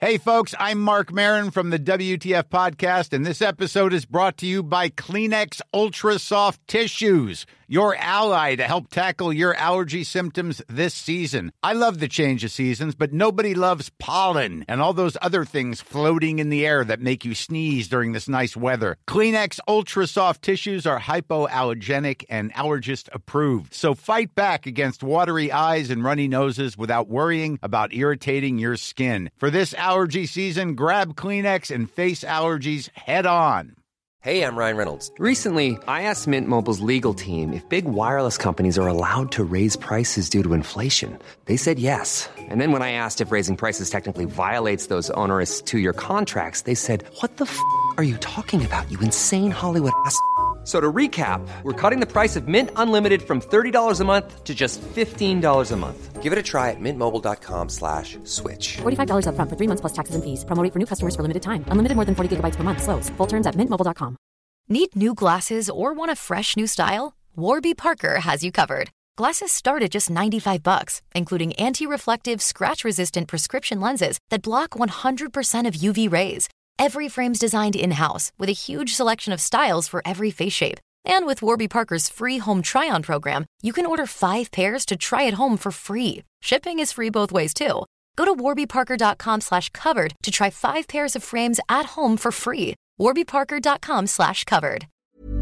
Hey, folks, I'm Mark Maron from the WTF Podcast, and this episode is brought to you by Kleenex Ultra Soft Tissues, your ally to help tackle your allergy symptoms this season. I love the change of seasons, but nobody loves pollen and all those other things floating in the air that make you sneeze during this nice weather. Kleenex Ultra Soft Tissues are hypoallergenic and allergist approved, so fight back against watery eyes and runny noses without worrying about irritating your skin. For this allergy season, grab Kleenex and face allergies head on. Hey, I'm Ryan Reynolds. Recently, I asked Mint Mobile's legal team if big wireless companies are allowed to raise prices due to inflation. They said yes. And then when I asked if raising prices technically violates those onerous two-year contracts, they said, "What the f*** are you talking about, you insane Hollywood ass?" So to recap, we're cutting the price of Mint Unlimited from $30 a month to just $15 a month. Give it a try at mintmobile.com/switch. $45 up front for 3 months plus taxes and fees. Promo rate for new customers for limited time. Unlimited more than 40 gigabytes per month. Slows full terms at mintmobile.com. Need new glasses or want a fresh new style? Warby Parker has you covered. Glasses start at just $95, including anti-reflective, scratch-resistant prescription lenses that block 100% of UV rays. Every frame's designed in-house with a huge selection of styles for every face shape. And with Warby Parker's free home try-on program, you can order 5 pairs to try at home for free. Shipping is free both ways, too. Go to warbyparker.com/covered to try 5 pairs of frames at home for free. warbyparker.com/covered.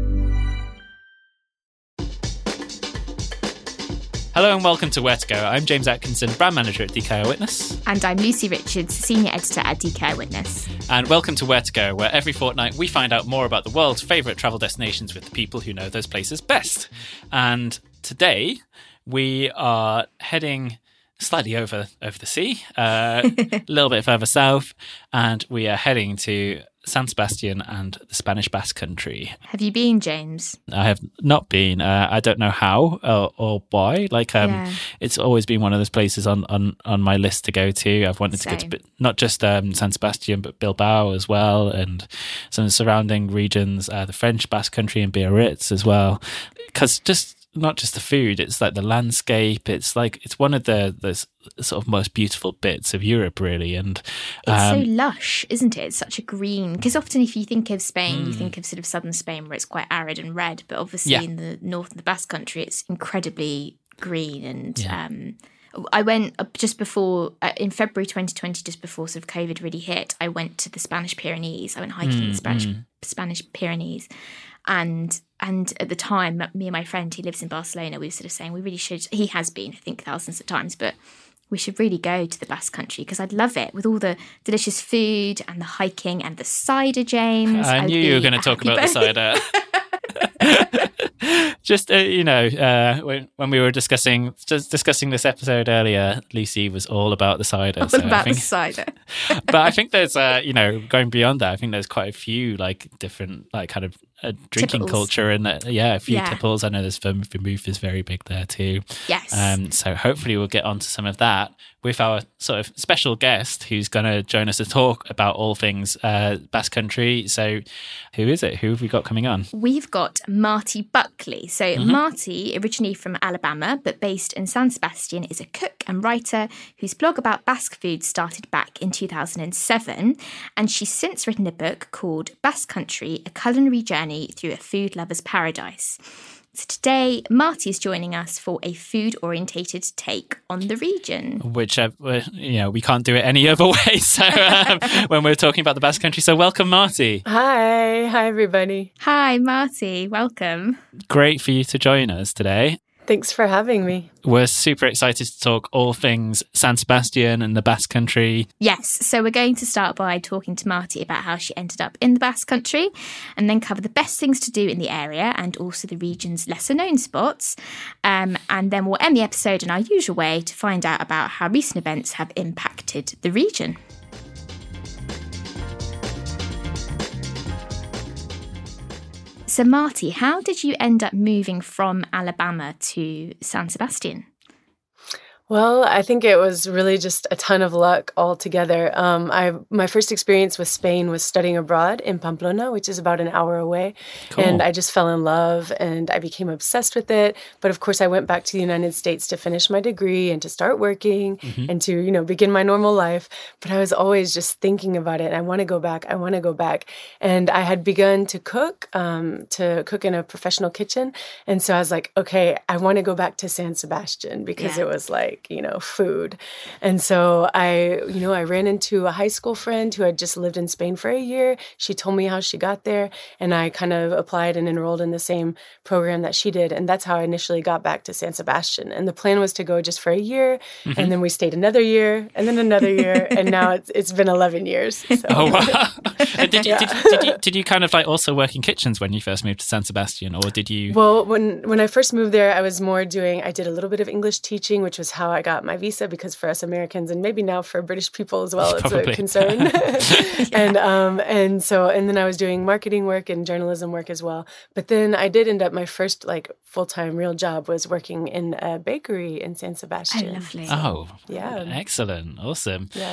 Hello and welcome to Where to Go. I'm James Atkinson, brand manager at DK Eyewitness. And I'm Lucy Richards, senior editor at DK Eyewitness. And welcome to Where to Go, where every fortnight we find out more about the world's favourite travel destinations with the people who know those places best. And today we are heading slightly over the sea, a little bit further south, and we are heading to San Sebastian and the Spanish Basque Country. Have you been, James? I have not been. I don't know how or why. It's always been one of those places on my list to go to. I've wanted to go to not just San Sebastian, but Bilbao as well, and some of the surrounding regions, the French Basque Country and Biarritz as well, because just not just the food, it's like the landscape. It's one of the sort of most beautiful bits of Europe, really. And it's so lush, isn't it? It's such a green, because often if you think of Spain, you think of sort of southern Spain where it's quite arid and red, but obviously in the north of the Basque Country, it's incredibly green. And I went just before, in February 2020, just before sort of COVID really hit, I went to the Spanish Pyrenees. I went hiking in the Spanish Pyrenees. And at the time, me and my friend who lives in Barcelona, we were sort of saying we really should, he has been, I think, thousands of times, but we should really go to the Basque Country because I'd love it with all the delicious food and the hiking and the cider, James. I knew you were going to talk about the cider. Just, when we were discussing this episode earlier, Lucy was all about the cider. The cider. But I think there's, going beyond that, I think there's quite a few different kind of drinking tipples. Culture and a few tipples. I know there's vermouth is very big there too. Yes. So hopefully we'll get onto some of that with our sort of special guest who's going to join us to talk about all things Basque Country. So who is it? Who have we got coming on? We've got Marty Buckley. So Marty, originally from Alabama, but based in San Sebastian, is a cook and writer whose blog about Basque food started back in 2007. And she's since written a book called Basque Country, A Culinary Journey Through a Food Lover's Paradise. So today, Marty is joining us for a food-orientated take on the region. Which, we can't do it any other way. So when we're talking about the Basque Country. So welcome, Marty. Hi everybody. Hi, Marty. Welcome. Great for you to join us today. Thanks for having me. We're super excited to talk all things San Sebastian and the Basque Country. Yes, so we're going to start by talking to Marty about how she ended up in the Basque Country and then cover the best things to do in the area and also the region's lesser-known spots. And then we'll end the episode in our usual way to find out about how recent events have impacted the region. So Marty, how did you end up moving from Alabama to San Sebastian? Well, I think it was really just a ton of luck altogether. My first experience with Spain was studying abroad in Pamplona, which is about an hour away. Cool. And I just fell in love and I became obsessed with it. But of course, I went back to the United States to finish my degree and to start working and to, begin my normal life. But I was always just thinking about it. I want to go back. I want to go back. And I had begun to cook in a professional kitchen. And so I was like, okay, I want to go back to San Sebastian because it was like, food. And so I ran into a high school friend who had just lived in Spain for a year. She told me how she got there, and I kind of applied and enrolled in the same program that she did. And that's how I initially got back to San Sebastian. And the plan was to go just for a year, and then we stayed another year, and then another year, and now it's been 11 years. So. Oh, wow. Did you kind of like also work in kitchens when you first moved to San Sebastian, or did you? Well, when I first moved there, I did a little bit of English teaching, which was how I got my visa, because for us Americans, and maybe now for British people as well, it's a concern. And then I was doing marketing work and journalism work as well. But then I did end up, my first like full-time real job was working in a bakery in San Sebastian. Oh, lovely. Oh, yeah. Excellent. Awesome. Yeah.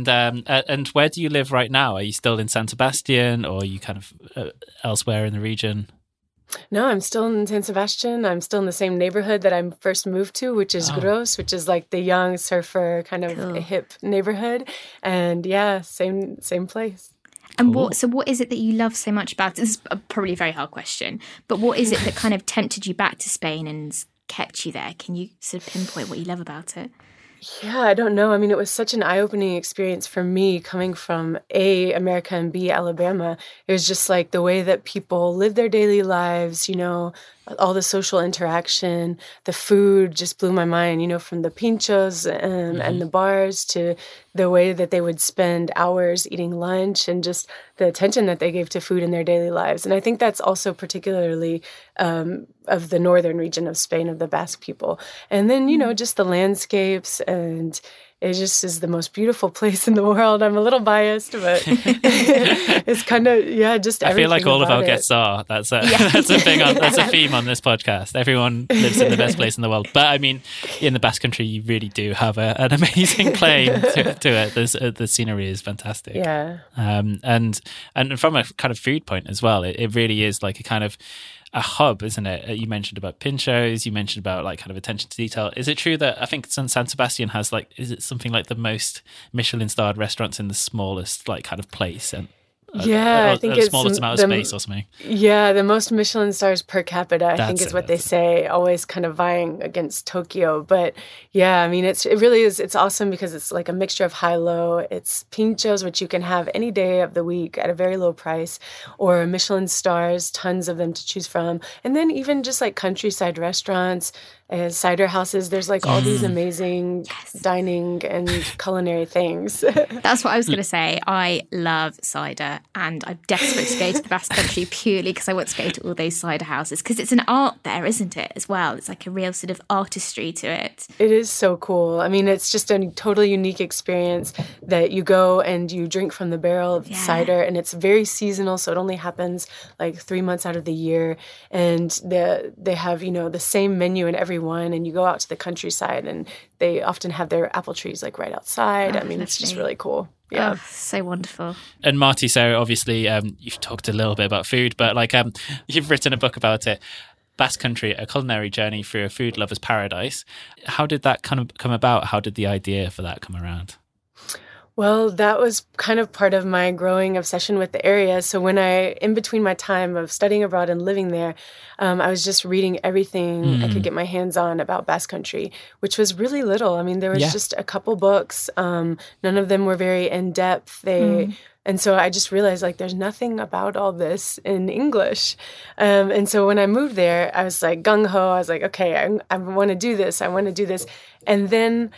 And where do you live right now? Are you still in San Sebastian, or are you kind of elsewhere in the region? No, I'm still in San Sebastian. I'm still in the same neighborhood that I first moved to, which is Gros, which is like the young surfer kind of hip neighborhood. And yeah, same place. And what is it that you love so much about it? This is probably a very hard question, but what is it that kind of tempted you back to Spain and kept you there? Can you sort of pinpoint what you love about it? Yeah, I don't know. I mean, it was such an eye-opening experience for me coming from A, America, and B, Alabama. It was just like the way that people live their daily lives, all the social interaction, the food just blew my mind, from the pinchos and the bars to the way that they would spend hours eating lunch and just the attention that they gave to food in their daily lives. And I think that's also particularly of the northern region of Spain, of the Basque people. And then, just the landscapes, and it just is the most beautiful place in the world. I'm a little biased, but it's kind of, just everything. I feel like all of our guests are. That's a theme on this podcast. Everyone lives in the best place in the world. But I mean, in the Basque Country, you really do have an amazing claim to it. The scenery is fantastic. Yeah. And from a kind of food point as well, it really is like a kind of a hub, isn't it? You mentioned about pinchos, you mentioned about like kind of attention to detail. Is it true that I think San Sebastian has is it something like the most Michelin-starred restaurants in the smallest like kind of place? And I think it's the smallest amount of space or something. Yeah, the most Michelin stars per capita, I think is what they say, always kind of vying against Tokyo. But yeah, I mean, it really is, it's awesome because it's like a mixture of high-low. It's pinchos, which you can have any day of the week at a very low price, or Michelin stars, tons of them to choose from. And then even just like countryside restaurants, cider houses. There's like all these amazing dining and culinary things. That's what I was going to say. I love cider, and I'm desperate to go to the Basque Country purely because I want to go to all those cider houses, because it's an art there, isn't it, as well? It's like a real sort of artistry to it. It is so cool. I mean, it's just a totally unique experience that you go and you drink from the barrel of cider, and it's very seasonal, so it only happens like 3 months out of the year. And they have, the same menu in every one, and you go out to the countryside and they often have their apple trees like right outside. I mean, it's just really cool. Yeah. Oh, so wonderful. And Marty, so obviously you've talked a little bit about food, but like you've written a book about it, Basque Country, a culinary journey through a food lover's paradise. How did that kind of come about? How did the idea for that come around? Well, that was kind of part of my growing obsession with the area. So in between my time of studying abroad and living there, I was just reading everything I could get my hands on about Basque Country, which was really little. I mean, there was just a couple books. None of them were very in-depth. And so I just realized, like, there's nothing about all this in English. And so when I moved there, I was like gung-ho. I was like, okay, I want to do this. I want to do this. And then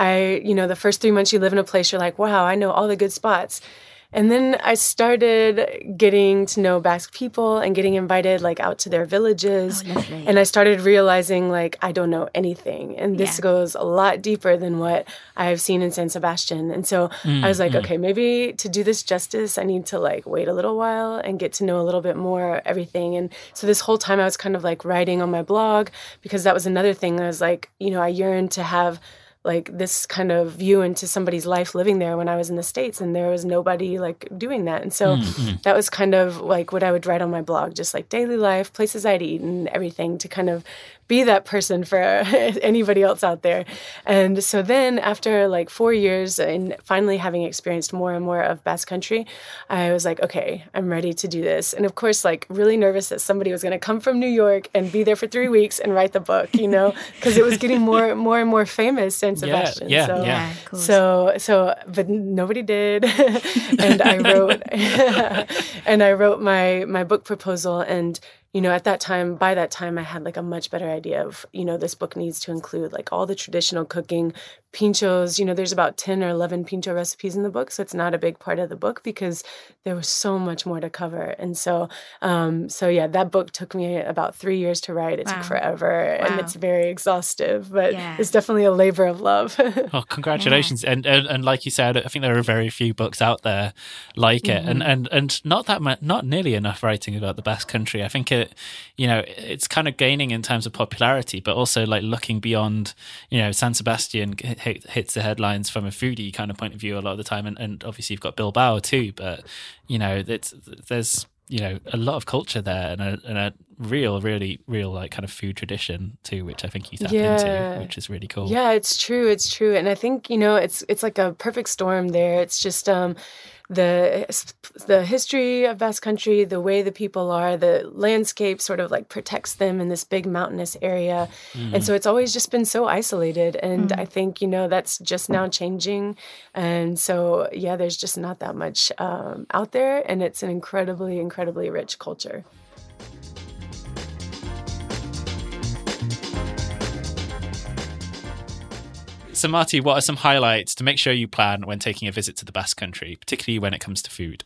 the first 3 months you live in a place, you're like, wow, I know all the good spots. And then I started getting to know Basque people and getting invited like out to their villages. Oh, lovely. And I started realizing like I don't know anything. And this goes a lot deeper than what I've seen in San Sebastian. And so I was like, okay, maybe to do this justice, I need to like wait a little while and get to know a little bit more everything. And so this whole time I was kind of like writing on my blog, because that was another thing. I was like, I yearned to have like this kind of view into somebody's life living there when I was in the States, and there was nobody like doing that. And so that was kind of like what I would write on my blog, just like daily life, places I'd eaten, everything, to kind of be that person for anybody else out there. And so then after like 4 years and finally having experienced more and more of Basque Country, I was like, okay, I'm ready to do this. And of course, like really nervous that somebody was going to come from New York and be there for 3 weeks and write the book, you know, because it was getting more and more famous, San Sebastian. But nobody did. And I wrote my book proposal, and you know, by that time, I had like a much better idea of, you know, this book needs to include like all the traditional cooking, pinchos. You know, there's about 10 or 11 pincho recipes in the book, so it's not a big part of the book because there was so much more to cover. And so that book took me about 3 years to write. It took forever, and it's very exhaustive, but it's definitely a labor of love. Oh, congratulations! Yeah. And like you said, I think there are very few books out there like it, and not nearly enough writing about the Basque Country. I think it's kind of gaining in terms of popularity, but also like looking beyond, you know, San Sebastian hits the headlines from a foodie kind of point of view a lot of the time, and obviously you've got Bilbao too, but you know, there's you know a lot of culture there, and a really real like kind of food tradition too, which I think you tap into, which is really cool. Yeah, it's true, and I think, you know, it's like a perfect storm there. It's just the history of Basque Country, the way the people are, the landscape sort of like protects them in this big mountainous area. And so it's always just been so isolated. And I think, you know, that's just now changing. And so, yeah, there's just not that much out there. And it's an incredibly, incredibly rich culture. So, Marty, what are some highlights to make sure you plan when taking a visit to the Basque Country, particularly when it comes to food?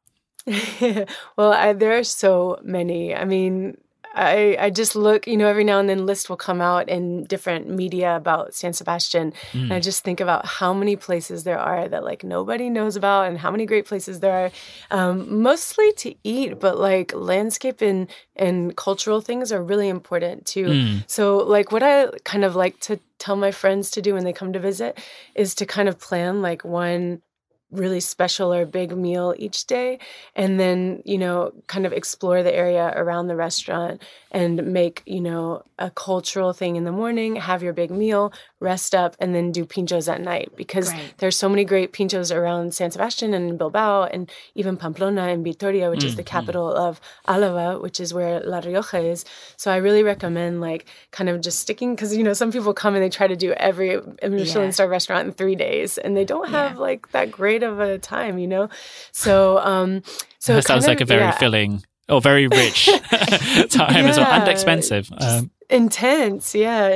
Well, there are so many. I mean, I just look, you know, every now and then lists will come out in different media about San Sebastian. And I just think about how many places there are that like nobody knows about, and how many great places there are, mostly to eat, but like landscape and cultural things are really important too. So like what I kind of like to tell my friends to do when they come to visit is to kind of plan like one really special or big meal each day, and then, you know, kind of explore the area around the restaurant and make, you know, a cultural thing in the morning, have your big meal, rest up, and then do pinchos at night, because there's so many great pinchos around San Sebastian and Bilbao, and even Pamplona and Vitoria, which is the capital of Álava, which is where La Rioja is. So I really recommend like kind of just sticking, because, you know, some people come and they try to do every Michelin star restaurant in 3 days, and they don't have like that great of a time, you know? So that sounds like a very filling or very rich time as well, and expensive. Intense.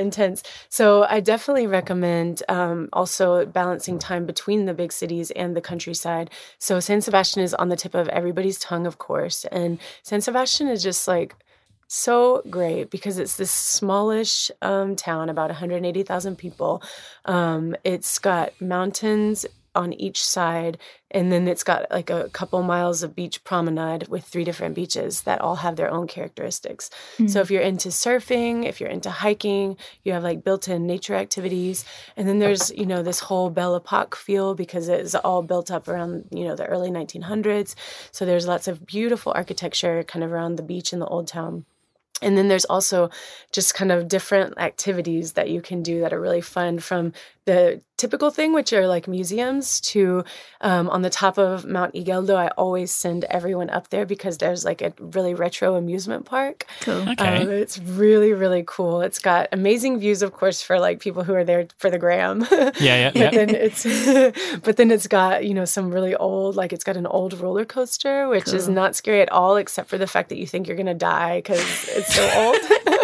So I definitely recommend also balancing time between the big cities and the countryside. So San Sebastian is on the tip of everybody's tongue, of course. And San Sebastian is just like so great because it's this smallish town, about 180,000 people. It's got mountains on each side, and then it's got like a couple miles of beach promenade with 3 different beaches that all have their own characteristics. So if you're into surfing, if you're into hiking, you have like built-in nature activities. And then there's, you know, this whole Belle Epoque feel because it's all built up around, you know, the early 1900s. So there's lots of beautiful architecture kind of around the beach in the old town. And then there's also just kind of different activities that you can do that are really fun, from the typical thing, which are like museums, to on the top of Mount Igueldo, I always send everyone up there because there's like a really retro amusement park. Cool. Okay. It's really, really cool. It's got amazing views, of course, for like people who are there for the gram. Yeah. But then it's got, you know, some really old, like it's got an old roller coaster, which is not scary at all, except for the fact that you think you're going to die because it's so old.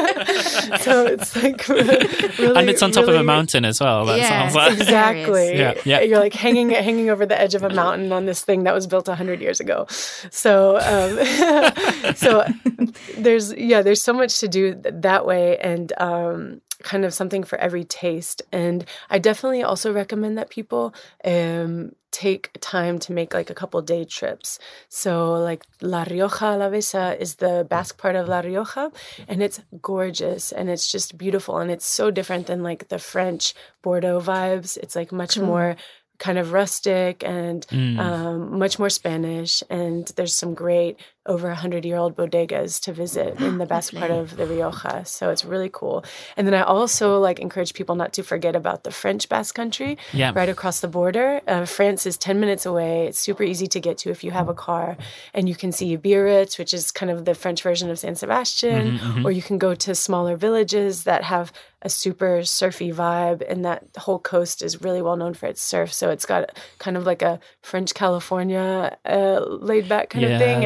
So it's like really, and it's on top of a mountain as well. That sounds like exactly. Yeah. You're like hanging over the edge of a mountain on this thing that was built 100 years ago. So so there's so much to do that way, and kind of something for every taste. And I definitely also recommend that people take time to make like a couple day trips. So like La Rioja Alavesa is the Basque part of La Rioja, and it's gorgeous and it's just beautiful, and it's so different than like the French Bordeaux vibes. It's like much more kind of rustic and much more Spanish, and there's some great over 100-year-old bodegas to visit in the Basque part of the Rioja. So it's really cool. And then I also like encourage people not to forget about the French Basque Country right across the border. France is 10 minutes away. It's super easy to get to if you have a car, and you can see Biarritz, which is kind of the French version of San Sebastian, or you can go to smaller villages that have a super surfy vibe, and that whole coast is really well known for its surf. So it's got kind of like a French California laid back kind of thing,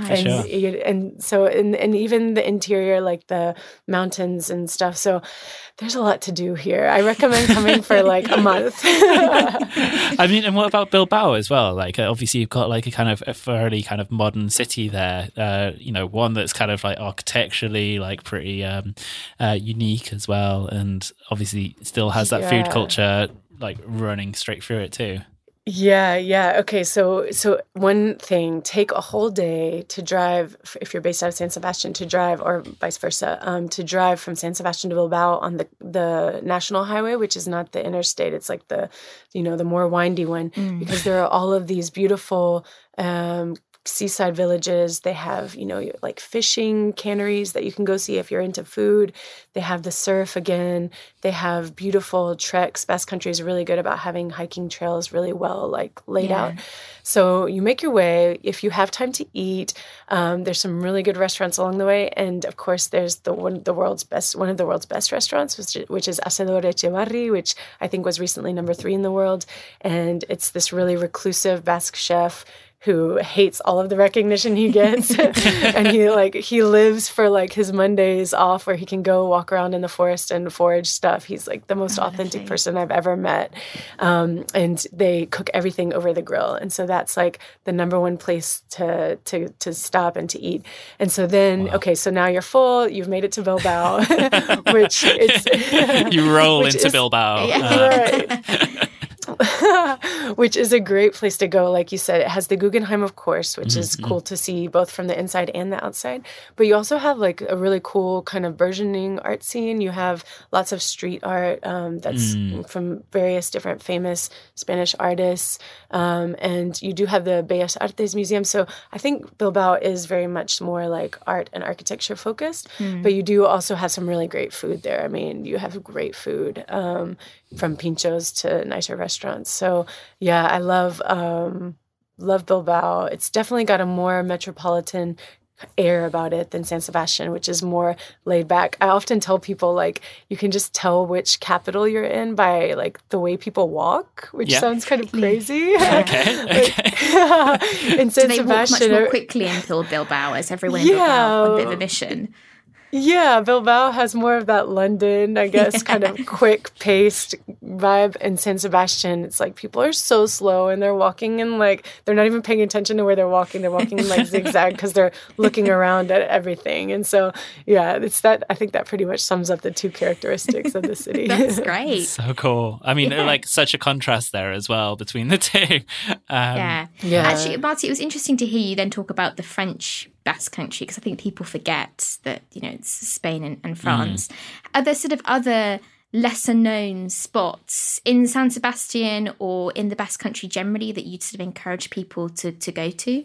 and so even the interior, like the mountains and stuff. So there's a lot to do here. I recommend coming for like a month. I mean, and what about Bilbao as well? Like, obviously you've got like a kind of a fairly kind of modern city there. One that's kind of like architecturally like pretty unique as well, and obviously still has that food culture like running straight through it too. Yeah. Okay, so one thing, take a whole day to drive, if you're based out of San Sebastian, to drive, or vice versa, to drive from San Sebastian to Bilbao on the national highway, which is not the interstate. It's like the more windy one, because there are all of these beautiful seaside villages. They have, like fishing canneries that you can go see if you're into food. They have the surf again. They have beautiful treks. Basque Country is really good about having hiking trails really well like laid out. So you make your way. If you have time to eat, there's some really good restaurants along the way. And of course, there's one of the world's best restaurants, which is Asador Echevarri, which I think was recently number 3 in the world. And it's this really reclusive Basque chef who hates all of the recognition he gets. And he lives for like his Mondays off where he can go walk around in the forest and forage stuff. He's like the most authentic person I've ever met. And they cook everything over the grill. And so that's like the number one place to stop and to eat. And so then, okay, so now you're full, you've made it to Bilbao, which it's... You roll into Bilbao. Right. Which is a great place to go. Like you said, it has the Guggenheim, of course, which is cool to see both from the inside and the outside. But you also have like a really cool kind of burgeoning art scene. You have lots of street art that's from various different famous Spanish artists. And you do have the Bellas Artes Museum. So I think Bilbao is very much more like art and architecture focused. But you do also have some really great food there. I mean, you have great food from pinchos to nicer restaurants. So yeah, I love Bilbao. It's definitely got a more metropolitan air about it than San Sebastian, which is more laid back. I often tell people like you can just tell which capital you're in by like the way people walk, which sounds kind of crazy. Okay. In San Do they Sebastian, walk much more quickly until Bilbao? Is everyone in Bilbao on a bit of a mission? Yeah, Bilbao has more of that London, I guess, kind of quick-paced vibe. And San Sebastian, it's like people are so slow and they're walking in like, they're not even paying attention to where they're walking. They're walking in like zigzag because they're looking around at everything. And so, yeah, it's that. I think that pretty much sums up the two characteristics of the city. That's great. So cool. I mean, like such a contrast there as well between the two. Yeah. Actually, Marty, it was interesting to hear you then talk about the French Basque Country, because I think people forget that, it's Spain and France. Are there sort of other lesser known spots in San Sebastian or in the Basque Country generally that you'd sort of encourage people to go to?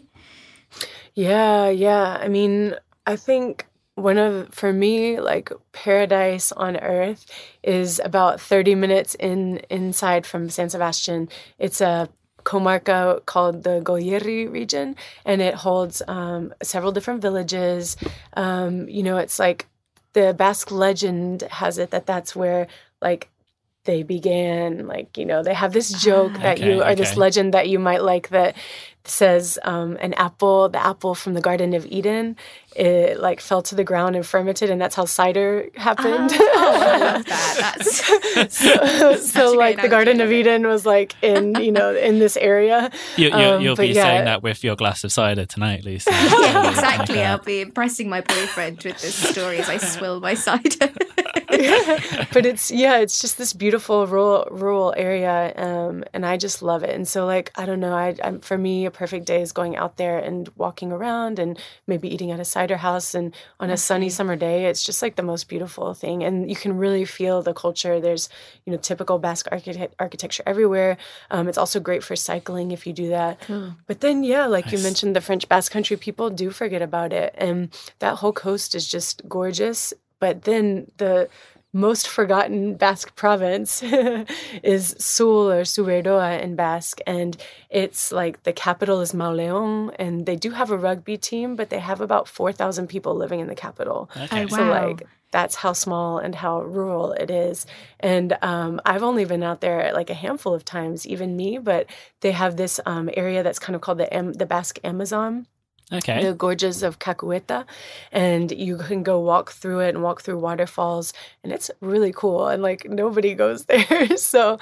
Yeah. I mean, I think for me, like paradise on earth is about 30 minutes inside from San Sebastian. It's a comarca called the Goierri region, and it holds several different villages. It's like the Basque legend has it that's where like they began. Like, they have this joke this legend that you might like that says the apple from the Garden of Eden, it like fell to the ground and fermented, and that's how cider happened. I love that. So like the Garden of Eden was like in in this area. You'll be saying that with your glass of cider tonight, Lisa. Yeah, exactly. I'll be impressing my boyfriend with this story as I swill my cider. But it's just this beautiful rural area, and I just love it. And so, like, I don't know, for me, a perfect day is going out there and walking around and maybe eating at a cider house. And on a sunny summer day, it's just like the most beautiful thing. And you can really feel the culture. There's, typical Basque architecture everywhere. It's also great for cycling if you do that. But then, like you mentioned, the French Basque Country, people do forget about it. And that whole coast is just gorgeous. But then the most forgotten Basque province is Sul or Suberdoa in Basque. And it's like the capital is Mauleon. And they do have a rugby team, but they have about 4,000 people living in the capital. Okay. So like that's how small and how rural it is. And I've only been out there like a handful of times, even me, but they have this area that's kind of called the Basque Amazon. Okay. The gorges of Caqueta, and you can go walk through it and walk through waterfalls, and it's really cool. And like nobody goes there, so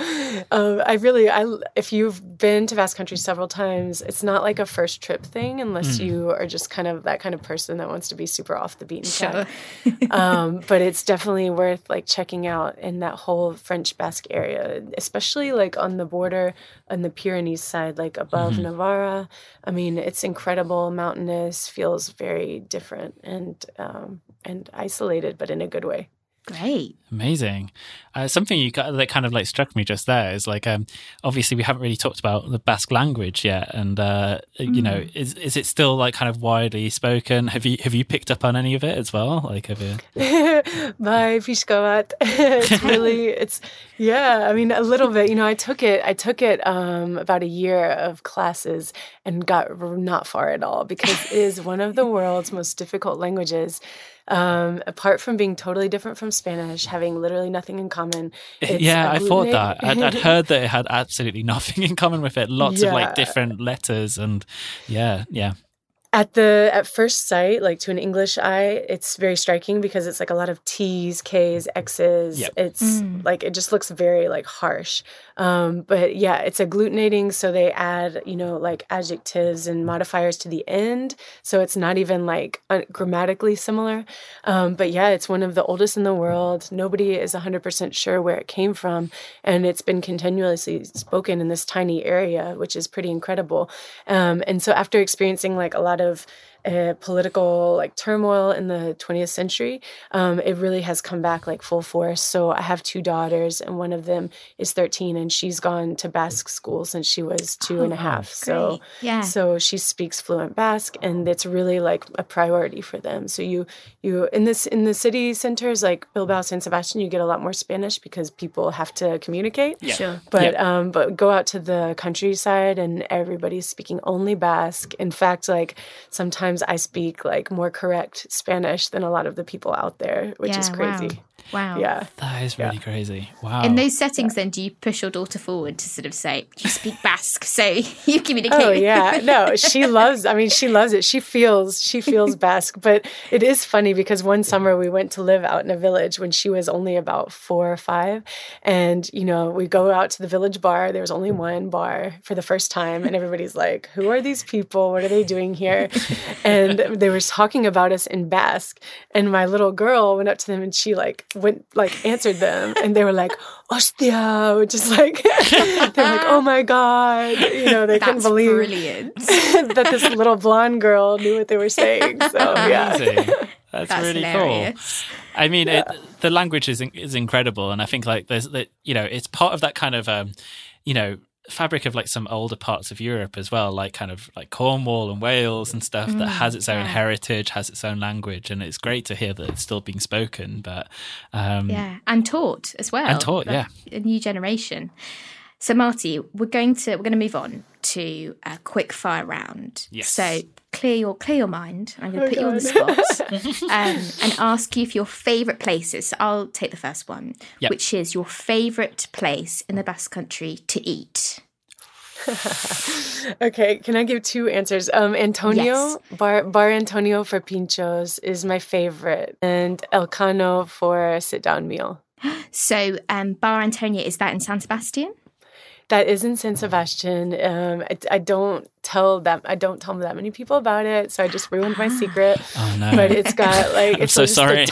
if you've been to Basque Country several times, it's not like a first trip thing unless you are just kind of that kind of person that wants to be super off the beaten path. But it's definitely worth like checking out in that whole French Basque area, especially like on the border on the Pyrenees side, like above Navarra. I mean, it's incredible. Mountainous, feels very different and isolated, but in a good way. Great. Amazing. Something you got that kind of like struck me just there is like, obviously we haven't really talked about the Basque language yet. And, is it still like kind of widely spoken? Have you picked up on any of it as well? Like, have you? Bye, Pishkavat. I mean, a little bit, I took it about a year of classes and got not far at all because it is one of the world's most difficult languages. Apart from being totally different from Spanish, having literally nothing in common. I thought that. I'd heard that it had absolutely nothing in common with it. Lots of like different letters and yeah. At first sight, like to an English eye, it's very striking because it's like a lot of T's, K's, X's. Yep. It's like it just looks very like harsh. But yeah, it's agglutinating, so they add like adjectives and modifiers to the end, so it's not even like grammatically similar. But yeah, it's one of the oldest in the world. Nobody is 100% sure where it came from, and it's been continuously spoken in this tiny area, which is pretty incredible. And so after experiencing like a lot of political like turmoil in the 20th century, it really has come back like full force. So I have 2 daughters, and one of them is 13, and she's gone to Basque school since she was 2 and a half. So she speaks fluent Basque, and it's really like a priority for them. So you in the city centers like Bilbao, San Sebastian, you get a lot more Spanish because people have to communicate. Yeah. Sure. But go out to the countryside and everybody's speaking only Basque. In fact, like sometimes I speak like more correct Spanish than a lot of the people out there, which is crazy. Wow. Yeah. That is really crazy. Wow. In those settings, then, do you push your daughter forward to sort of say, you speak Basque, so you communicate? Oh, yeah. No, she loves it. She feels Basque. But it is funny because one summer we went to live out in a village when she was only about 4 or 5. And, we go out to the village bar. There was only one bar for the first time. And everybody's like, who are these people? What are they doing here? And they were talking about us in Basque. And my little girl went up to them and she answered them, and they were like, "Hostia," which is like, they're like, "Oh my god," they couldn't believe that this little blonde girl knew what they were saying. So amazing. That's really hilarious. Cool. I mean, the language is incredible, and I think like there's that it's part of that kind of fabric of like some older parts of Europe as well, like kind of like Cornwall and Wales and stuff that has its own heritage, has its own language, and it's great to hear that it's still being spoken, but and taught as well, a new generation. So Marty, we're going to move on to a quick fire round. Yes. So clear your mind. I'm going to put you on the spot and ask you for your favourite places. So I'll take the first one, which is your favourite place in the Basque Country to eat. Okay, can I give 2 answers? Antonio, yes. Bar Antonio for pinchos is my favorite, and Elcano for a sit-down meal. So Bar Antonio, is that in San Sebastian? That is in San Sebastian. I don't tell them that many people about it, so I just ruined my secret. Oh no! But it's got like I'm so sorry.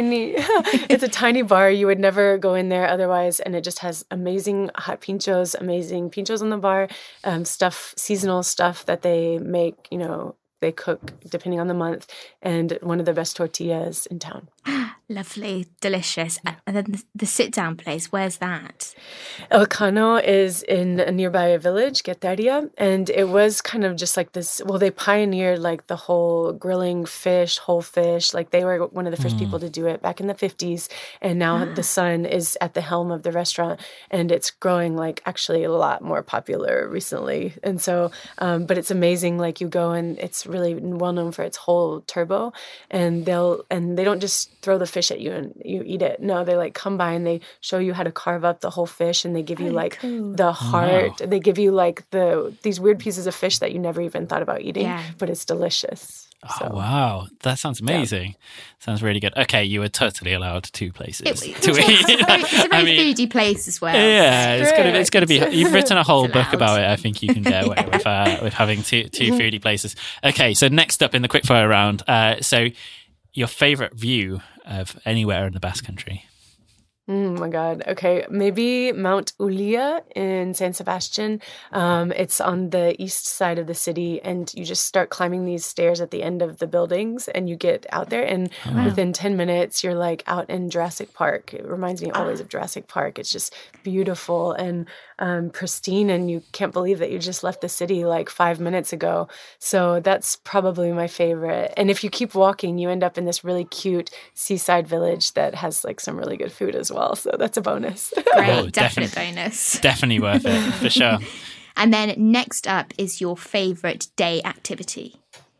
It's a tiny bar. You would never go in there otherwise, and it just has amazing hot pinchos, amazing pinchos on the bar, seasonal stuff that they make. They cook depending on the month, and one of the best tortillas in town. Lovely, delicious. And then the sit-down place, where's that? El Cano is in a nearby village, Guetaria, and it was kind of just like this. Well, they pioneered like the whole grilling fish, whole fish. Like they were one of the first people to do it back in the 50s, and now the son is at the helm of the restaurant, and it's growing like actually a lot more popular recently. And so, but it's amazing. Like you go and it's really well known for its whole turbo, and they don't just throw the fish at you and you eat it. No, they like come by and they show you how to carve up the whole fish, and they give you like the heart. Wow. They give you like these weird pieces of fish that you never even thought about eating, but it's delicious. Oh, wow. That sounds amazing. Yeah. Sounds really good. Okay, you were totally allowed 2 places to eat. It's a very foodie place as well. Yeah, it's going to be. You've written a whole book about it. I think you can get away with having two foodie places. Okay, so next up in the quickfire round, so your favorite view of anywhere in the Basque Country? Oh my God. Okay. Maybe Mount Ulia in San Sebastian. It's on the east side of the city, and you just start climbing these stairs at the end of the buildings, and you get out there, and within 10 minutes, you're like out in Jurassic Park. It reminds me always of Jurassic Park. It's just beautiful and pristine, and you can't believe that you just left the city like 5 minutes ago. So that's probably my favorite. And if you keep walking, you end up in this really cute seaside village that has like some really good food as well. So that's a bonus. Great, definite bonus. Definitely worth it, for sure. And then next up is your favorite day activity.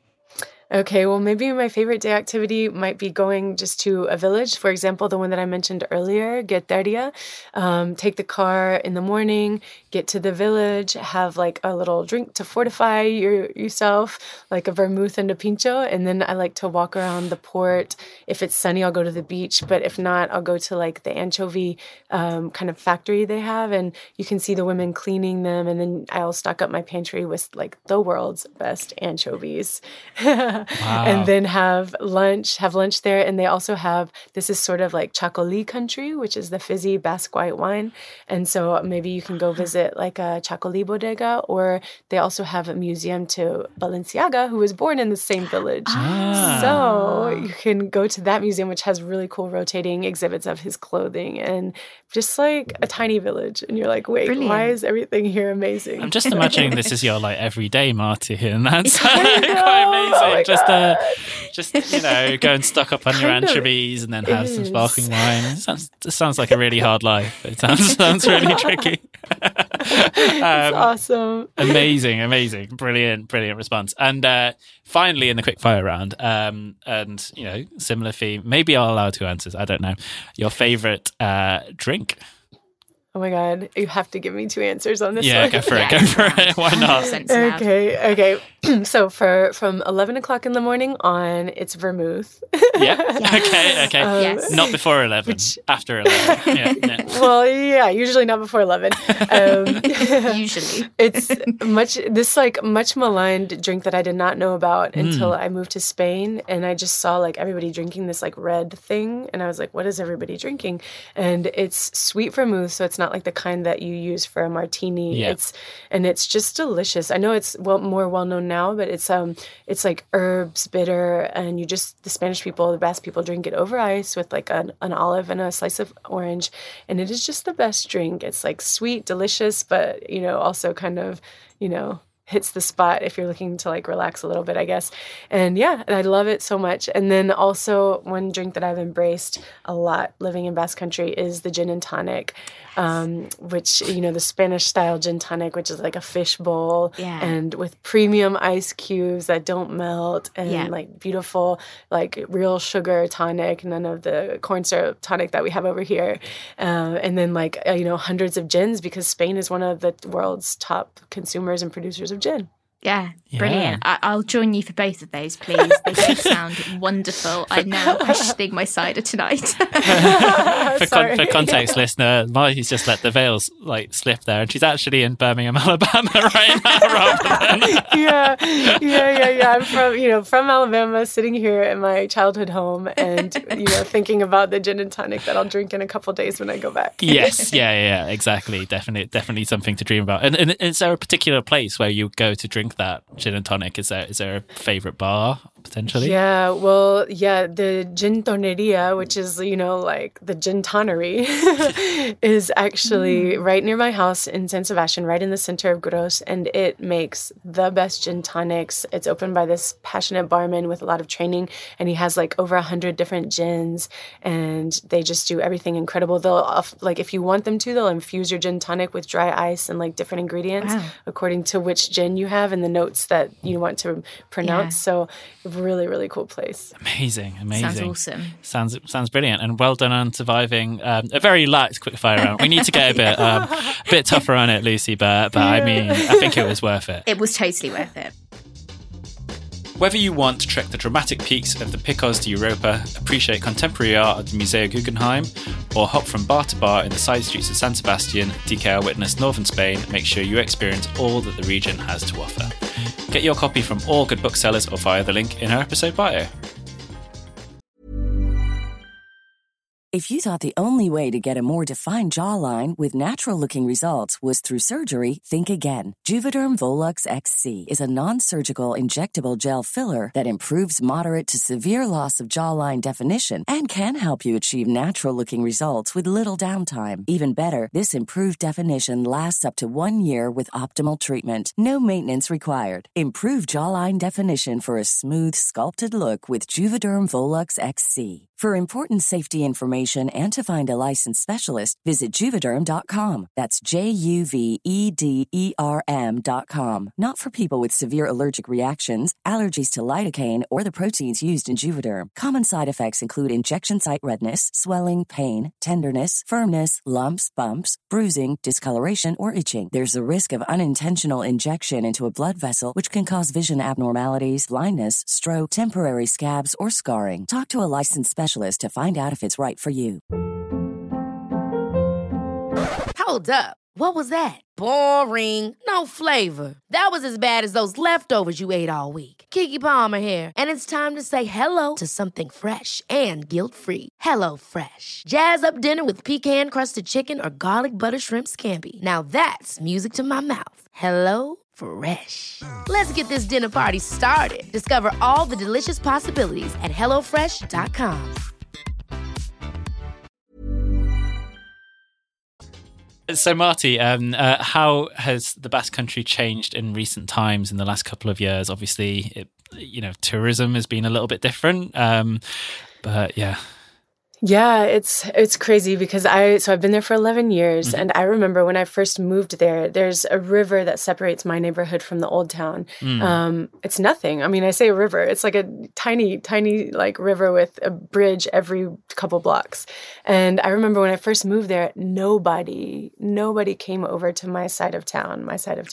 Okay, well, maybe my favorite day activity might be going just to a village. For example, the one that I mentioned earlier, Guetaria. Take the car in the morning, get to the village, have like a little drink to fortify yourself, like a vermouth and a pincho. And then I like to walk around the port. If it's sunny, I'll go to the beach. But if not, I'll go to like the anchovy kind of factory they have. And you can see the women cleaning them. And then I'll stock up my pantry with like the world's best anchovies. Wow. And then have lunch there. And they also have, this is sort of like Chacolí country, which is the fizzy Basque white wine. And so maybe you can go visit like a Chacolí bodega, or they also have a museum to Balenciaga, who was born in the same village. So you can go to that museum, which has really cool rotating exhibits of his clothing, and just like a tiny village. And you're like, wait, brilliant. Why is everything here amazing? I'm just imagining this is your like everyday Marty, and that's quite amazing. Just go and stock up on your anchovies and then have some sparkling wine. It sounds like a really hard life. It sounds really tricky. It's awesome. Amazing. Brilliant response. And finally in the quickfire round, and similar theme, maybe I'll allow 2 answers, I don't know. Your favorite drink? Oh my God, you have to give me 2 answers on this one. Yeah, go for it. Why not? Okay. So from 11 o'clock in the morning on, it's vermouth. Yeah. Okay. Yes. Not before 11. After 11. Yeah. Well, yeah, usually not before 11. Usually. It's much maligned drink that I did not know about until I moved to Spain, and I just saw like everybody drinking this like red thing, and I was like, what is everybody drinking? And it's sweet vermouth, so it's not like the kind that you use for a martini. Yeah. It's just delicious. I know it's more well known now, but it's like herbs, bitter, and the Spanish people, the Basque people drink it over ice with like an olive and a slice of orange, and it is just the best drink. It's like sweet, delicious, but also kind of hits the spot if you're looking to like relax a little bit, I guess. And yeah, I love it so much. And then also one drink that I've embraced a lot living in Basque Country is the gin and tonic, which, the Spanish style gin tonic, which is like a fish bowl and with premium ice cubes that don't melt, and like beautiful, like real sugar tonic, none of the corn syrup tonic that we have over here. And then like, hundreds of gins, because Spain is one of the world's top consumers and producers of gin. Yeah, brilliant. I'll join you for both of those, please. They both sound wonderful. I'm now questioning my cider tonight. For context, listener, Marty's just let the veils slip there, and she's actually in Birmingham, Alabama right now. Rather than yeah. I'm from Alabama, sitting here in my childhood home, and thinking about the gin and tonic that I'll drink in a couple of days when I go back. Yes, yeah, exactly. Definitely something to dream about. And is there a particular place where you go to drink that gin and tonic? Is there a favorite bar potentially? Yeah, well, the Gin Toneria, which is like the gin tonnery, is actually right near my house in San Sebastian, right in the center of Gros, and it makes the best gin tonics. It's opened by this passionate barman with a lot of training, and he has over 100 different gins, and they just do everything incredible. They'll if you want them to, they'll infuse your gin tonic with dry ice and different ingredients according to which gin you have and the notes that you want to pronounce. So really, really cool place. Amazing. Sounds awesome. Sounds brilliant, and well done on surviving a very light quickfire round. We need to get a bit tougher on it, Lucy, but I mean, I think it was worth it. It was totally worth it. Whether you want to trek the dramatic peaks of the Picos de Europa, appreciate contemporary art at the Museo Guggenheim, or hop from bar to bar in the side streets of San Sebastian, DKR witness northern Spain, make sure you experience all that the region has to offer. Get your copy from all good booksellers or via the link in our episode bio. If you thought the only way to get a more defined jawline with natural-looking results was through surgery, think again. Juvederm Volux XC is a non-surgical injectable gel filler that improves moderate to severe loss of jawline definition and can help you achieve natural-looking results with little downtime. Even better, this improved definition lasts up to 1 year with optimal treatment. No maintenance required. Improve jawline definition for a smooth, sculpted look with Juvederm Volux XC. For important safety information and to find a licensed specialist, visit Juvederm.com. That's JUVEDERM.com. Not for people with severe allergic reactions, allergies to lidocaine, or the proteins used in Juvederm. Common side effects include injection site redness, swelling, pain, tenderness, firmness, lumps, bumps, bruising, discoloration, or itching. There's a risk of unintentional injection into a blood vessel, which can cause vision abnormalities, blindness, stroke, temporary scabs, or scarring. Talk to a licensed specialist to find out if it's right for you. Hold up. What was that? Boring. No flavor. That was as bad as those leftovers you ate all week. Keke Palmer here, and it's time to say hello to something fresh and guilt-free. HelloFresh. Jazz up dinner with pecan-crusted chicken or garlic butter shrimp scampi. Now that's music to my mouth. HelloFresh. Let's get this dinner party started. Discover all the delicious possibilities at HelloFresh.com. So, Marty, how has the Basque Country changed in recent times in the last couple of years? Obviously, tourism has been a little bit different, but yeah. Yeah, it's crazy because I've been there for 11 years, and I remember when I first moved there, there's a river that separates my neighborhood from the old town. It's nothing. I mean, I say a river, it's like a tiny river with a bridge every couple blocks. And I remember when I first moved there, nobody came over to my side of town.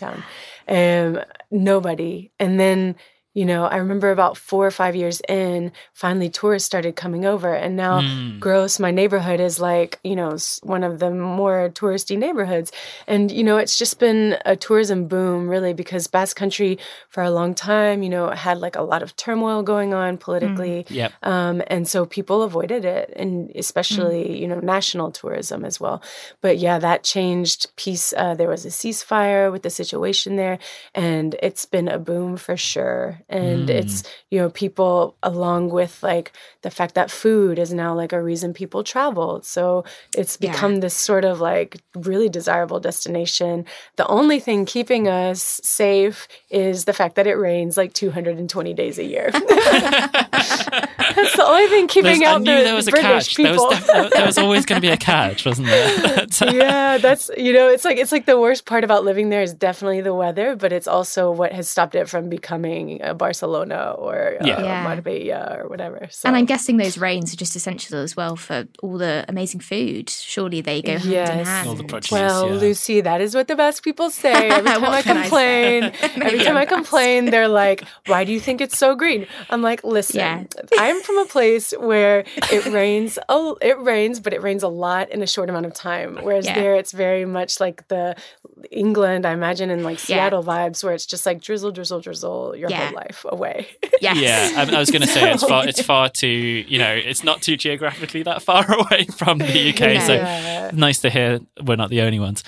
Nobody. And then I remember about 4 or 5 years in, finally tourists started coming over. And now Gros, my neighborhood, is one of the more touristy neighborhoods. And, it's just been a tourism boom, really, because Basque Country for a long time, had a lot of turmoil going on politically. And so people avoided it, and especially, national tourism as well. But yeah, that changed. There was a ceasefire with the situation there, and it's been a boom for sure. And it's, people, along with the fact that food is now a reason people travel. So it's become this sort of really desirable destination. The only thing keeping us safe is the fact that it rains 220 days a year. That's the only thing keeping out the British people. There was always going to be a catch, wasn't there? Yeah, that's, it's the worst part about living there is definitely the weather, but it's also what has stopped it from becoming a Barcelona or Marbella or whatever. So. And I'm guessing those rains are just essential as well for all the amazing food. Surely they go hand in hand. All the produce, Lucy, that is what the Basque people say. Every time I complain, they're like, why do you think it's so green? I'm like, listen, I'm from a place where it rains, but it rains a lot in a short amount of time. Whereas there, it's very much like the England, I imagine, and like Seattle vibes, where it's just like drizzle, drizzle, drizzle your whole life away. I was going to say it's far too, it's not too geographically that far away from the UK. So nice to hear we're not the only ones.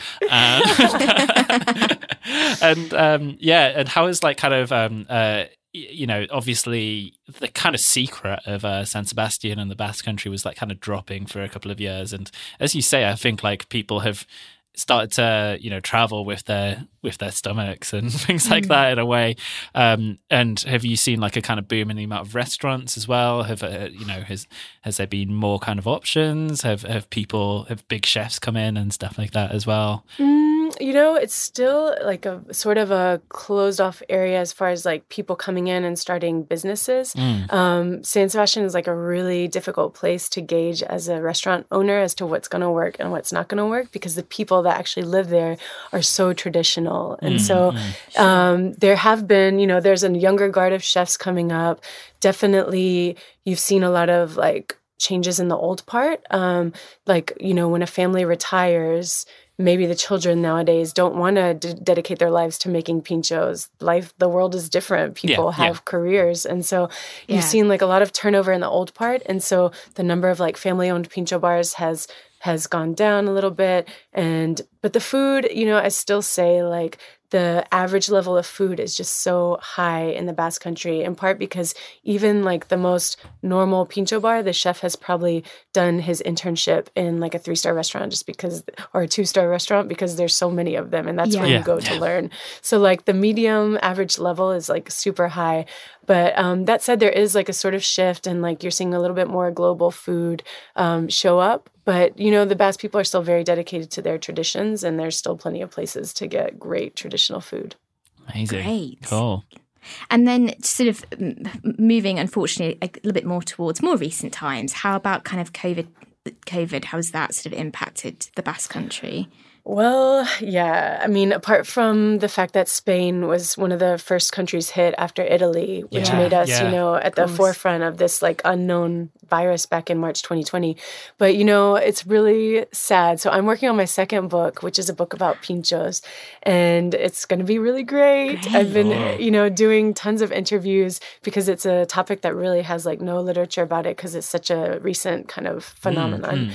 And how is like kind of obviously the kind of secret of San Sebastian and the Basque Country was like kind of dropping for a couple of years, and as you say, I think like people have started to travel with their stomachs and things like that in a way. And have you seen like a kind of boom in the amount of restaurants as well? Have has there been more kind of options? Have big chefs come in and stuff like that as well? It's still like a sort of a closed off area as far as like people coming in and starting businesses. San Sebastian is like a really difficult place to gauge as a restaurant owner as to what's going to work and what's not going to work, because the people that actually live there are so traditional. And so there have been, there's a younger guard of chefs coming up. Definitely you've seen a lot of like changes in the old part. When a family retires, maybe the children nowadays don't want to dedicate their lives to making pinchos. The world is different. People have careers. And so you've seen like a lot of turnover in the old part. And so the number of like family-owned pincho bars has gone down a little bit. But the food, I still say like the average level of food is just so high in the Basque Country, in part because even like the most normal pincho bar, the chef has probably done his internship in like a 3-star restaurant or a 2-star restaurant, because there's so many of them, and that's where you go to learn. So like the medium average level is like super high. But that said, there is like a sort of shift, and like you're seeing a little bit more global food show up. But, the Basque people are still very dedicated to their traditions, and there's still plenty of places to get great traditional food. Amazing. Great. Cool. And then sort of moving, unfortunately, a little bit more towards more recent times, how about kind of COVID? How has that sort of impacted the Basque Country? Well, yeah. I mean, apart from the fact that Spain was one of the first countries hit after Italy, which made us, at the forefront of this like unknown virus back in March 2020. But, it's really sad. So I'm working on my second book, which is a book about pinchos, and it's going to be really great. I've been, doing tons of interviews because it's a topic that really has like no literature about it, because it's such a recent kind of phenomenon.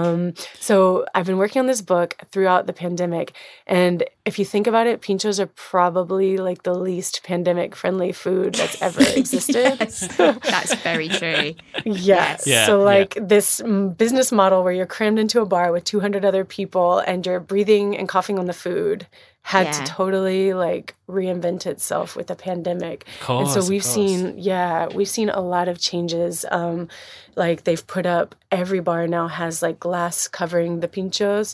So I've been working on this book throughout the pandemic, and if you think about it, pinchos are probably like the least pandemic friendly food that's ever existed. That's very true. Yes. Yeah. So this business model where you're crammed into a bar with 200 other people and you're breathing and coughing on the food had to totally like reinvent itself with the pandemic. And so we've seen a lot of changes. Like they've put up, every bar now has like glass covering the pinchos.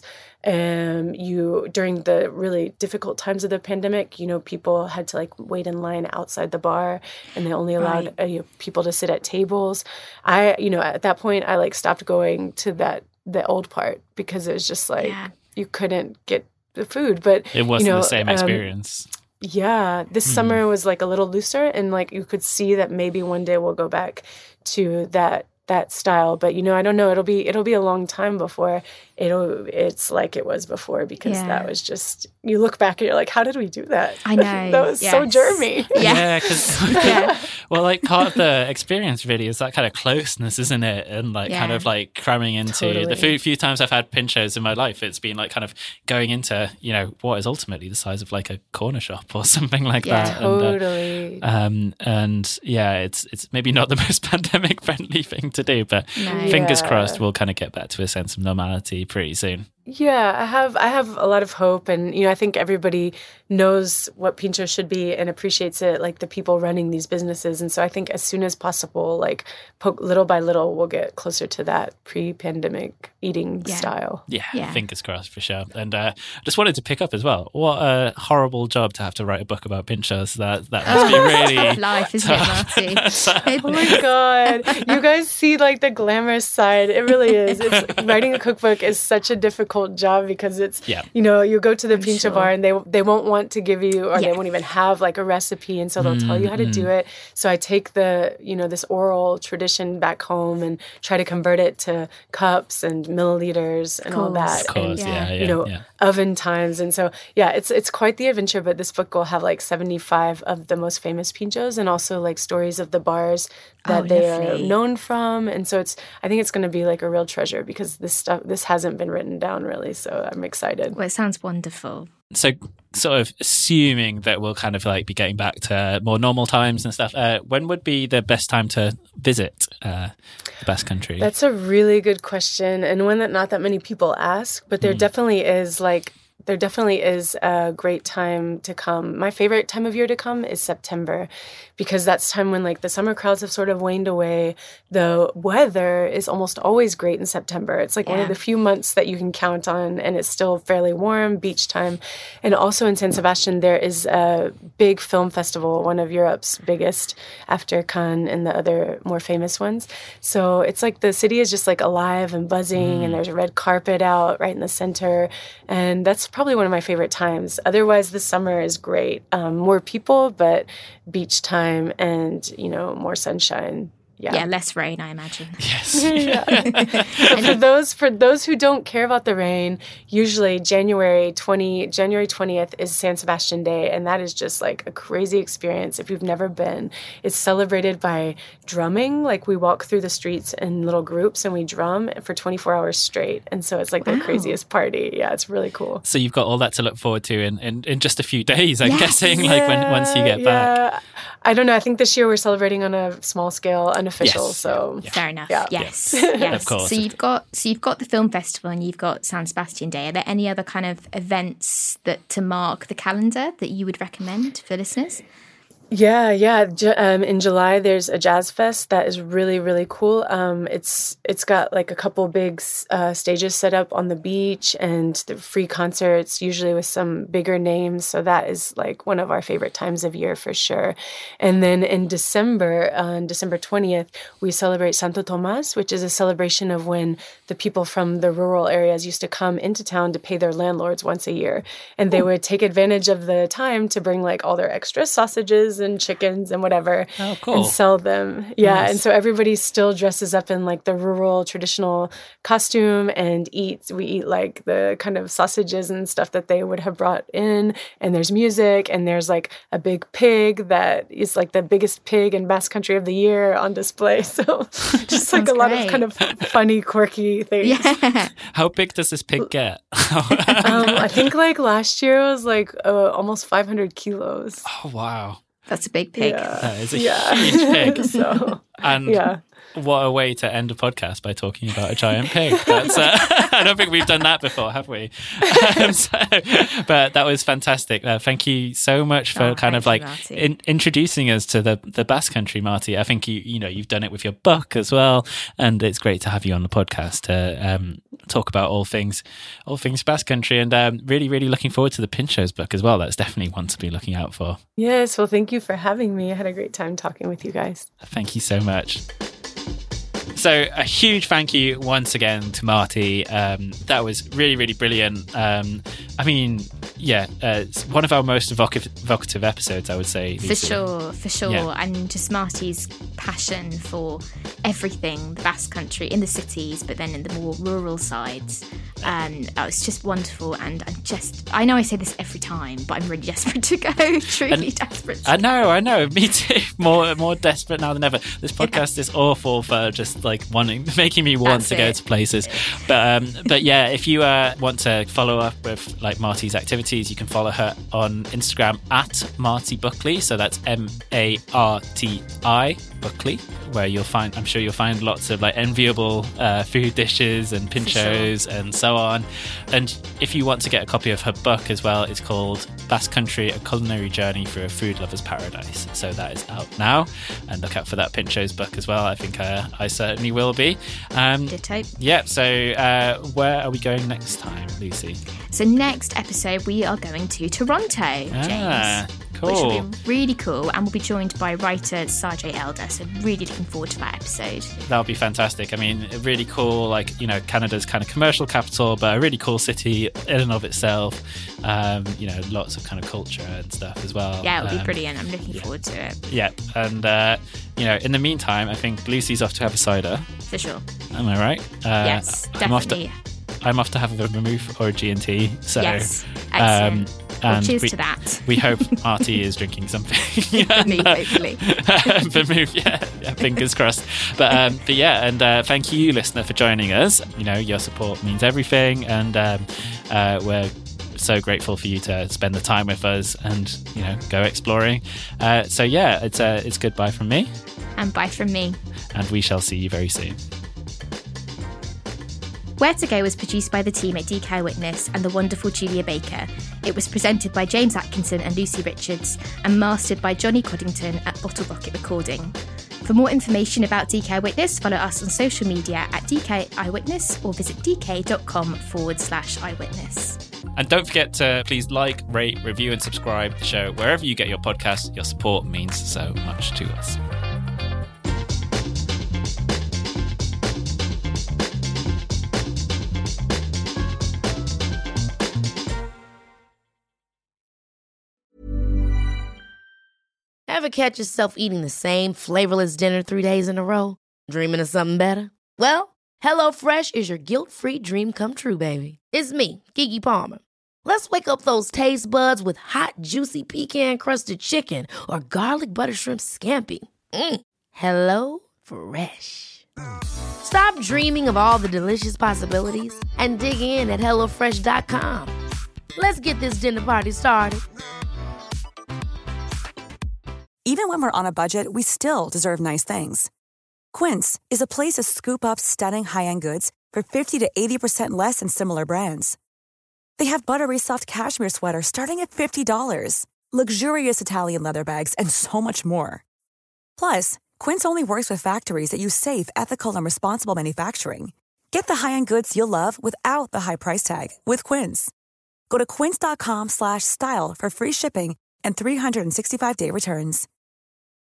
During the really difficult times of the pandemic, people had to like wait in line outside the bar, and they only allowed people to sit at tables. At that point, I like stopped going to the old part, because it was just like you couldn't get the food. But it wasn't the same experience. This summer was like a little looser, and like you could see that maybe one day we'll go back to that style. But I don't know, it'll be a long time before it's like it was before, because that was just, you look back and you're like, how did we do that? I know. That was so germy. Well, like part of the experience really is that kind of closeness, isn't it? And like kind of like cramming into the few times I've had pinchos in my life, it's been like kind of going into what is ultimately the size of like a corner shop or something like that. Totally. And it's maybe not the most pandemic friendly thing to do, but fingers crossed we'll kind of get back to a sense of normality pretty soon. Yeah, I have a lot of hope, and I think everybody knows what Pincho should be and appreciates it, like the people running these businesses. And so I think as soon as possible, like little by little, we'll get closer to that pre-pandemic eating style. Yeah, fingers crossed for sure. And just wanted to pick up as well. What a horrible job to have to write a book about pinchos. That must be really life, isn't it, Marty? Oh my God, you guys see like the glamorous side. It really is. It's writing a cookbook is such a difficult job because it's you go to the pincho bar and they won't want to give you, or they won't even have like a recipe, and so they'll tell you how to do it. So I take the this oral tradition back home and try to convert it to cups and milliliters and all that, and oven times. And so it's quite the adventure. But this book will have like 75 of the most famous pinchos and also like stories of the bars that they are known from. And so I think it's going to be like a real treasure because this hasn't been written down really. So I'm excited. Well, it sounds wonderful. So sort of assuming that we'll kind of like be getting back to more normal times and stuff, when would be the best time to visit the Basque Country? That's a really good question, and one that not that many people ask, but there definitely is a great time to come. My favorite time of year to come is September, because that's time when like the summer crowds have sort of waned away. The weather is almost always great in September. It's like one of the few months that you can count on, and it's still fairly warm, beach time. And also in San Sebastian, there is a big film festival, one of Europe's biggest after Cannes and the other more famous ones. So it's like the city is just like alive and buzzing, and there's a red carpet out right in the center. And that's probably one of my favorite times. Otherwise, the summer is great. More people, but beach time and, more sunshine. Yeah, less rain, I imagine. Yes. For those who don't care about the rain, usually January 20th is San Sebastian Day, and that is just like a crazy experience if you've never been. It's celebrated by drumming. Like we walk through the streets in little groups and we drum for 24 hours straight. And so it's like the craziest party. Yeah, it's really cool. So you've got all that to look forward to in just a few days, I'm guessing, like once you get back. I don't know. I think this year we're celebrating on a small scale, unofficial. Yes. So fair enough. Yeah. Yes. Of course. So you've got the film festival and you've got San Sebastian Day. Are there any other kind of events that to mark the calendar that you would recommend for listeners? Yeah. In July, there's a jazz fest that is really, really cool. It's got like a couple big stages set up on the beach and the free concerts, usually with some bigger names. So that is like one of our favorite times of year for sure. And then in December, on December 20th, we celebrate Santo Tomas, which is a celebration of when the people from the rural areas used to come into town to pay their landlords once a year. And they would take advantage of the time to bring like all their extra sausages and chickens and whatever and sell them. Yeah. Nice. And so everybody still dresses up in like the rural traditional costume and we eat like the kind of sausages and stuff that they would have brought in. And there's music and there's like a big pig that is like the biggest pig in Basque Country of the year on display. So just like a lot of kind of funny, quirky things. Yeah. How big does this pig get? I think like last year it was like almost 500 kilos. Oh, wow. That's a big pig. Yeah. That is a huge pig. So, and what a way to end a podcast by talking about a giant pig. That's, I don't think we've done that before, have we? But that was fantastic. Thank you so much for kind of like introducing us to the Basque Country, Marty. I think you've done it with your book as well, and it's great to have you on the podcast to talk about all things Basque Country, and really, really looking forward to the Pinchos book as well. That's definitely one to be looking out for. Yes, well, thank you for having me. I had a great time talking with you guys. Thank you so much. So a huge thank you once again to Marty. That was really, really brilliant. It's one of our most evocative episodes, I would say. For sure. Yeah. And just Marty's passion for everything, the Basque Country, in the cities, but then in the more rural sides. It's just wonderful. And I know I say this every time, but I'm really desperate to go, truly desperate. I know. Me too. More desperate now than ever. This podcast is awful for just like making me want to go to places. But yeah, if you want to follow up with like Marty's activities, you can follow her on Instagram at Marty Buckley. So that's MARTI Buckley, where I'm sure you'll find lots of like enviable food dishes and pinchos and so on. And if you want to get a copy of her book as well, it's called Basque Country, A Culinary Journey Through a Food Lover's Paradise. So that is out now, and look out for that Pinchos book as well. I think I certainly will be. Ditto. Yeah, so where are we going next time, Lucy? So next episode we are going to Toronto, James. Cool. Which will be really cool, and we'll be joined by writer Sajay Elder, so really looking forward to that episode. That'll be fantastic. I mean, really cool, like, you know, Canada's kind of commercial capital, but a really cool city in and of itself. You know, lots of kind of culture and stuff as well. Yeah, it'll be brilliant. I'm looking forward to it. Yeah, and you know, in the meantime, I think Lucy's off to have a cider. For sure. Am I right? Yes, definitely. I'm off to have a vermouth or a G&T. So, yes, excellent. And cheers to that. We hope Artie is drinking something. Vermouth, hopefully. Vermouth, yeah, fingers crossed. But yeah, and thank you, listener, for joining us. You know, your support means everything, and we're so grateful for you to spend the time with us and, you know, go exploring. So yeah, it's goodbye from me. And bye from me. And we shall see you very soon. Where to Go was produced by the team at DK Eyewitness and the wonderful Julia Baker. It was presented by James Atkinson and Lucy Richards and mastered by Johnny Coddington at Bottle Rocket Recording. For more information about DK Eyewitness, follow us on social media at DK Eyewitness or visit dk.com/eyewitness. And don't forget to please like, rate, review and subscribe the show wherever you get your podcast. Your support means so much to us. Ever catch yourself eating the same flavorless dinner 3 days in a row? Dreaming of something better? Well, HelloFresh is your guilt-free dream come true, baby. It's me, Keke Palmer. Let's wake up those taste buds with hot, juicy pecan-crusted chicken or garlic butter shrimp scampi. Hello Fresh. Stop dreaming of all the delicious possibilities and dig in at HelloFresh.com. Let's get this dinner party started. Even when we're on a budget, we still deserve nice things. Quince is a place to scoop up stunning high-end goods for 50 to 80% less than similar brands. They have buttery soft cashmere sweaters starting at $50, luxurious Italian leather bags, and so much more. Plus, Quince only works with factories that use safe, ethical, and responsible manufacturing. Get the high-end goods you'll love without the high price tag with Quince. Go to quince.com/style for free shipping and 365-day returns.